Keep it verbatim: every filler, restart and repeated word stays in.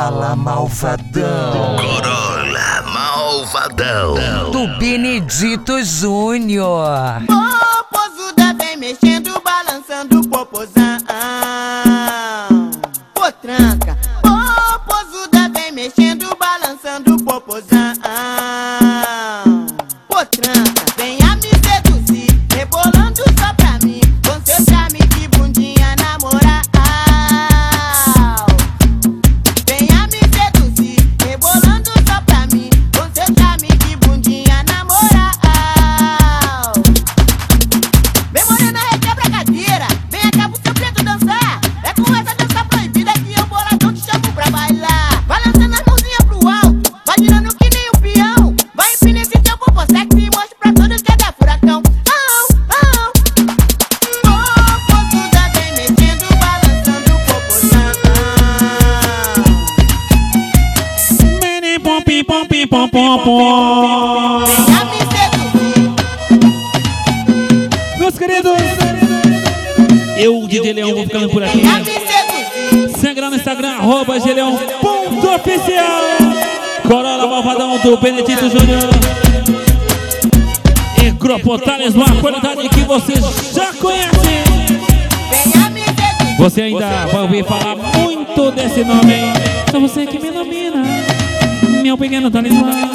Corolla Malvadão. Corolla Malvadão. Do Benedito Júnior. O posuda vem mexendo, balançando o popozão. Pô, tranca. O posuda vem mexendo, balançando o popozão. Pô, tranca. Venha me seduzir, rebolando só pra mim, com seu charme de bundinha na moral. Venha me seduzir, rebolando só pra mim, com seu charme de bundinha na moral. Vem morena, requebra a cadeira, vem cá pro seu preto dançar. É com essa dança proibida que eu boladão te chamo pra bailar. Vai lançando as mãozinhas pro alto, vai girando que nem um peão. Vai empina esse teu popô sexy e mostra pra todos que é da furacão. Au, au. O posuda vem mexendo, balançando o popozão. Mene pom pim pom pim pom pom pom. Venha me seduzir. Meus queridos, eu, D J Leão, vou ficando por aqui. Venha me seduzir. Segue lá no Instagram, arroba geleão ponto oficial. Corolla Malvadão do Benedito Júnior. E Grupo Talismã, a qualidade que você já conhece. Venha me seduzir. Você ainda vai ouvir falar muito desse nome, hein? Só você que me domina, meu pequeno talismã.